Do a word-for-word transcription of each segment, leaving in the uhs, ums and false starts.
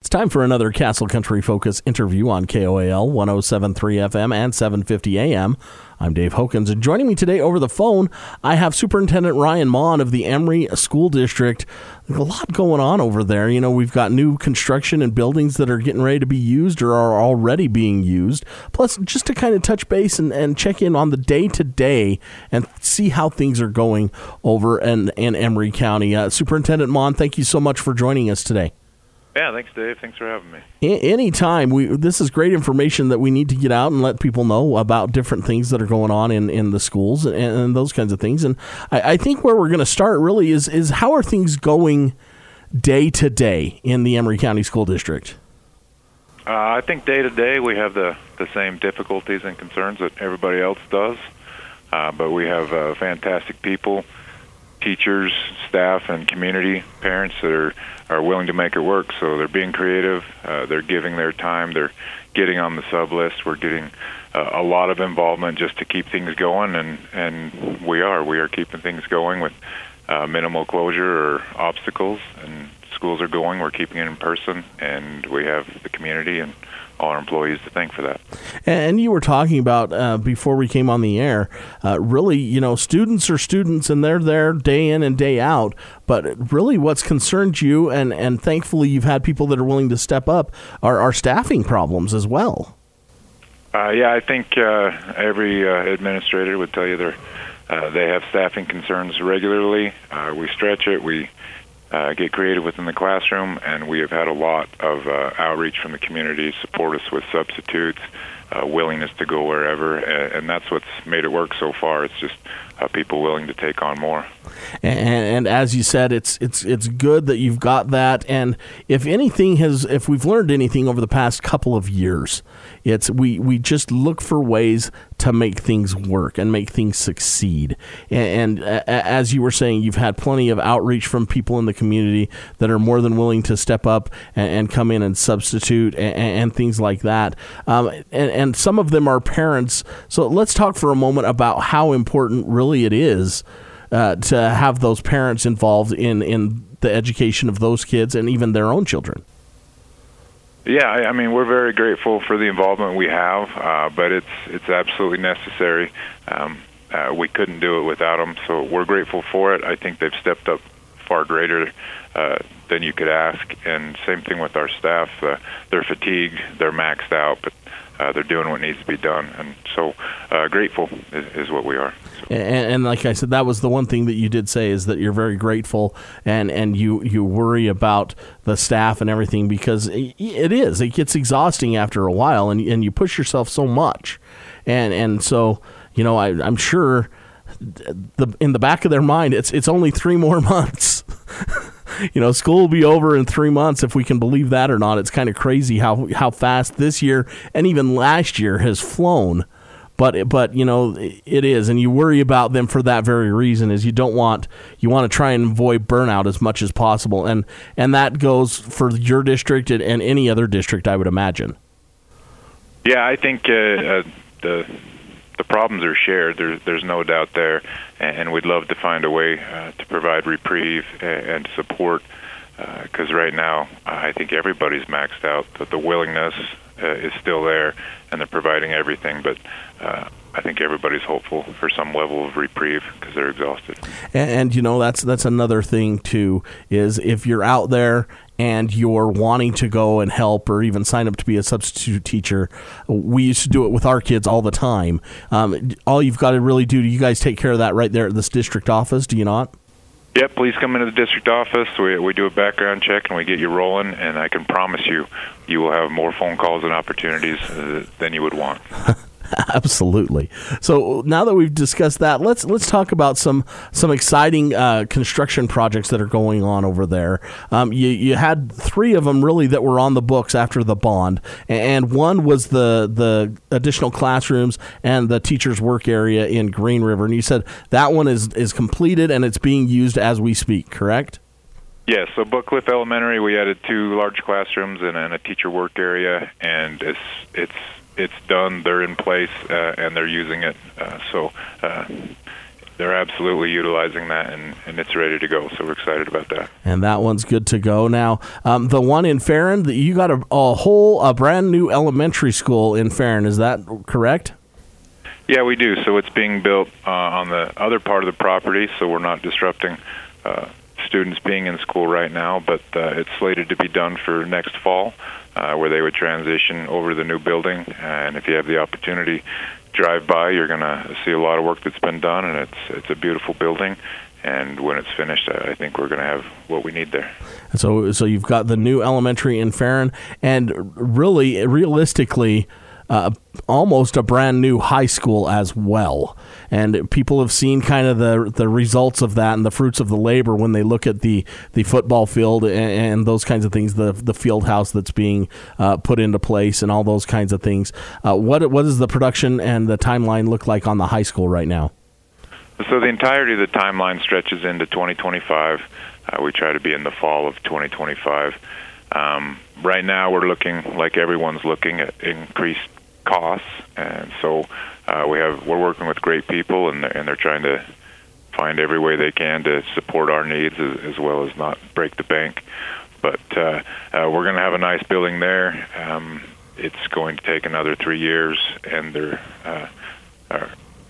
time for another Castle Country Focus interview on K O A L one oh seven point three F M and seven fifty A M. I'm Dave Hokins, and joining me today over the phone, I have Superintendent Ryan Maughan of the Emery School District. There's a lot going on over there. You know, we've got new construction and buildings that are getting ready to be used or are already being used. Plus, just to kind of touch base and, and check in on the day-to-day and see how things are going over in, in Emery County. Uh, Superintendent Maughan, thank you so much for joining us today. Yeah, thanks, Dave. Thanks for having me. Anytime. We, this is great information that we need to get out and let people know about different things that are going on in, in the schools and, and those kinds of things. And I, I think where we're going to start really is, is how are things going day to day in the Emery County School District? Uh, I think day to day we have the, the same difficulties and concerns that everybody else does, uh, but we have uh, fantastic people, teachers, staff, and community parents that are, are willing to make it work. So they're being creative. Uh, they're giving their time. They're getting on the sub list. We're getting uh, a lot of involvement just to keep things going, and, and we are. We are keeping things going with uh, minimal closure or obstacles, and schools are going. We're keeping it in person, and we have the community and all our employees to thank for that. And you were talking about, uh, before we came on the air, uh, really, you know, students are students and they're there day in and day out, but really what's concerned you, and, and thankfully you've had people that are willing to step up, are, are staffing problems as well. Uh, yeah, I think uh, every uh, administrator would tell you they're, uh, they have staffing concerns regularly. Uh, we stretch it. We Uh, get creative within the classroom, and we have had a lot of uh, outreach from the community, support us with substitutes, uh, willingness to go wherever, and, and that's what's made it work so far. It's just uh, people willing to take on more. And, and as you said, it's it's it's good that you've got that. And if anything has, if we've learned anything over the past couple of years, it's we, we just look for ways to make things work and make things succeed. And, and a, as you were saying, you've had plenty of outreach from people in the community that are more than willing to step up and, and come in and substitute and, and things like that. Um, and, and some of them are parents. So let's talk for a moment about how important really it is uh, to have those parents involved in, in the education of those kids and even their own children. Yeah, I, I mean, we're very grateful for the involvement we have, uh, but it's it's absolutely necessary. Um, uh, we couldn't do it without them, so we're grateful for it. I think they've stepped up far greater uh, than you could ask, and same thing with our staff. Uh, they're fatigued, they're maxed out, but uh, they're doing what needs to be done, and so uh, grateful is, is what we are. So. And, and like I said, that was the one thing that you did say, is that you're very grateful, and, and you, you worry about the staff and everything, because it, it is. It gets exhausting after a while, and, and you push yourself so much. And and so, you know, I, I'm sure the in the back of their mind, it's it's only three more months. You know, school will be over in three months, if we can believe that or not. It's kind of crazy how, how fast this year and even last year has flown. But, but you know, it is, and you worry about them for that very reason, is you don't want, you want to try and avoid burnout as much as possible. And, and that goes for your district and, and any other district, I would imagine. Yeah, I think uh, uh, the the problems are shared. There's there's no doubt there, and we'd love to find a way uh, to provide reprieve and support, because uh, right now I think everybody's maxed out. But the willingness uh, is still there, and they're providing everything. But uh, I think everybody's hopeful for some level of reprieve because they're exhausted. And, and you know, that's that's another thing too, is if you're out there and you're wanting to go and help or even sign up to be a substitute teacher, we used to do it with our kids all the time. Um, all you've got to really do, do you guys take care of that right there at this district office, do you not? Yep, please come into the district office. We we do a background check and we get you rolling, and I can promise you, you will have more phone calls and opportunities uh, than you would want. Absolutely. So now that we've discussed that, let's let's talk about some some exciting uh, construction projects that are going on over there. Um, you you had three of them really that were on the books after the bond, and one was the the additional classrooms and the teachers' work area in Green River. And you said that one is is completed and it's being used as we speak, correct? Yes, so Buck Cliff Elementary, we added two large classrooms and, and a teacher work area, and it's it's. It's done. They're in place, uh, and they're using it. Uh, so uh, they're absolutely utilizing that, and, and it's ready to go. So we're excited about that. And that one's good to go. Now, um, the one in Farron, you got a, a whole, a brand new elementary school in Farron. Is that correct? Yeah, we do. So it's being built uh, on the other part of the property, so we're not disrupting uh, students being in school right now, but uh, it's slated to be done for next fall, uh, where they would transition over to the new building. And if you have the opportunity, drive by, you're going to see a lot of work that's been done, and it's it's a beautiful building. And when it's finished, I think we're going to have what we need there. So, so you've got the new elementary in Farron, and really, realistically, Uh, almost a brand new high school as well. And people have seen kind of the the results of that and the fruits of the labor when they look at the, the football field and, and those kinds of things, the the field house that's being uh, put into place and all those kinds of things. Uh, what what does the production and the timeline look like on the high school right now? So the entirety of the timeline stretches into twenty twenty-five. Uh, we try to be in the fall of twenty twenty-five. Um, right now we're looking, like everyone's looking, at increased costs, and so uh, we have we're working with great people, and they're, and they're trying to find every way they can to support our needs as, as well as not break the bank. But uh, uh, we're going to have a nice building there. Um, it's going to take another three years, and they're uh, our,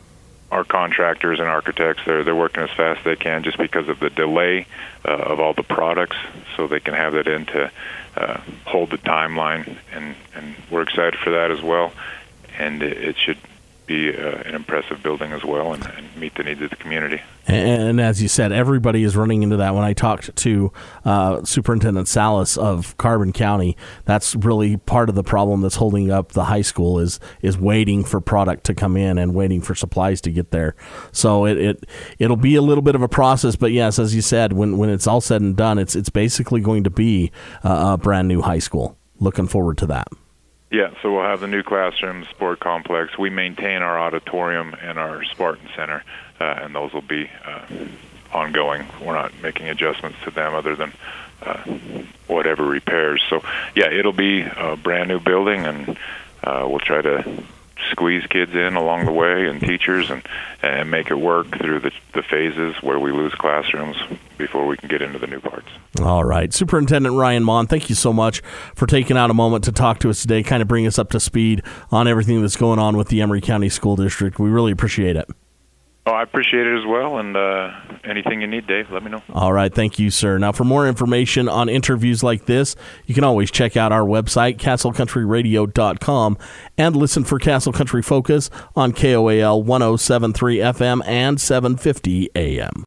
our contractors and architects they're they're working as fast as they can, just because of the delay uh, of all the products, so they can have that in to Uh, hold the timeline, and, and we're excited for that as well. And it, it should be uh, an impressive building as well, and, and meet the needs of the community. And, and as you said, everybody is running into that. When I talked to uh, Superintendent Salas of Carbon County, that's really part of the problem that's holding up the high school is is waiting for product to come in and waiting for supplies to get there. So it, it it'll be a little bit of a process, but yes, as you said, when when it's all said and done, it's it's basically going to be uh, a brand new high school. Looking forward to that. Yeah, so we'll have the new classroom, sport complex. We maintain our auditorium and our Spartan Center, uh, and those will be uh, ongoing. We're not making adjustments to them other than uh, whatever repairs. So, yeah, it'll be a brand new building, and uh, we'll try to squeeze kids in along the way, and teachers, and, and make it work through the, the phases where we lose classrooms before we can get into the new parts. All right. Superintendent Ryan Maughan, thank you so much for taking out a moment to talk to us today, kind of bring us up to speed on everything that's going on with the Emery County School District. We really appreciate it. Oh, I appreciate it as well, and uh, anything you need, Dave, let me know. All right, thank you, sir. Now, for more information on interviews like this, you can always check out our website, castle country radio dot com, and listen for Castle Country Focus on K O A L one oh seven point three F M and seven fifty A M.